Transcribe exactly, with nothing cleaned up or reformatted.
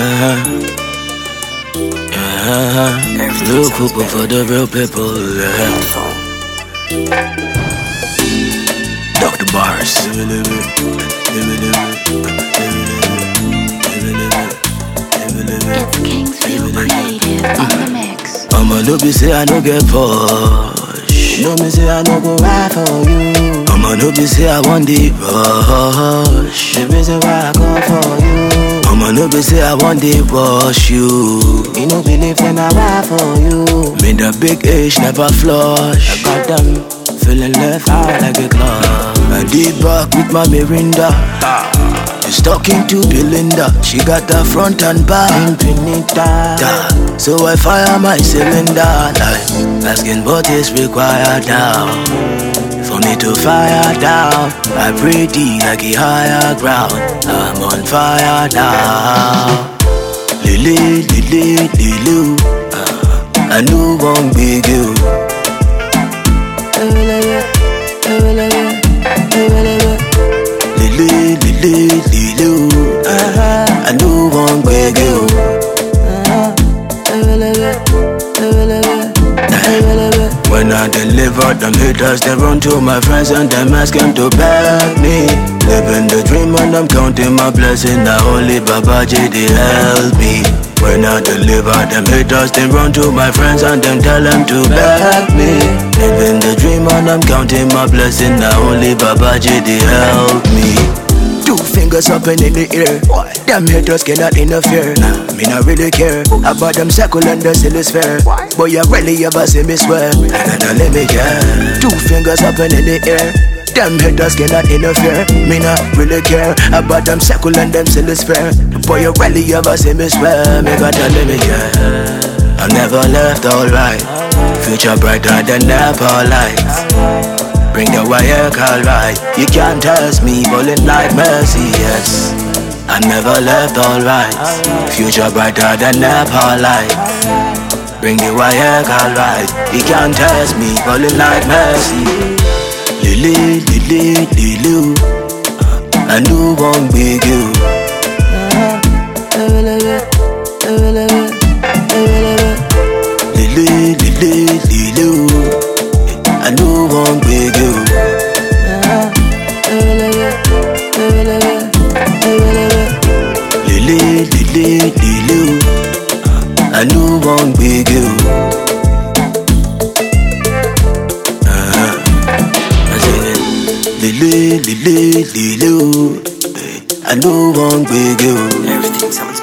Yeah, real people for the real people. Yeah. Doctor Bars. It's Kingsville Creative on the mix. I'ma no be say I no get push. No me say I no go ride for you. I'ma no be say I want the rush. The reason why I come for you. I'ma no be say I want the rush you. You no believe when I ride for you. Me the big age never flush. I got them feeling left out like a club. I did back with my Mirinda. Just talking to Belinda. She got the front and back. Infinita. So I fire my cylinder. Like asking what is required now. For me to fire down, I pray thee like a higher ground. I'm on fire now. Lily, lily, lily. uh, I know one big you. Lily, lily, lily. uh, I know one big you. When I deliver, them haters, they run to my friends and them asking to back me. Living the dream and I'm counting my blessing. Now only Baba J they help me. When I deliver, them haters, they run to my friends and them tell them to back me. Living the dream and I'm counting my blessing. Now only Baba J they help me. Two fingers up and in the air. Them haters cannot interfere. Me not really care about them circle and the silly sphere. Boy, you really ever see me swear. And I let me care. Two fingers up and in the air. Them haters cannot interfere. Me not really care about them circle and them silly sphere. Boy, you really ever see me swear. Me gotta let me care. I never left alright. Future brighter than never lights. Bring the wire call right. You can't test me, bowling like Mercy, yes. I never left alright. Future brighter than never light. Bring the wire call right. You can't test me, bowling like Mercy. Lily, lily, lily. I know one big you. Lily, lily, lily. I know one big you. Lily, lily, lily. I know one big you. Uh-huh. I sing it. Lily, lily, lily. I know one big you. Everything sounds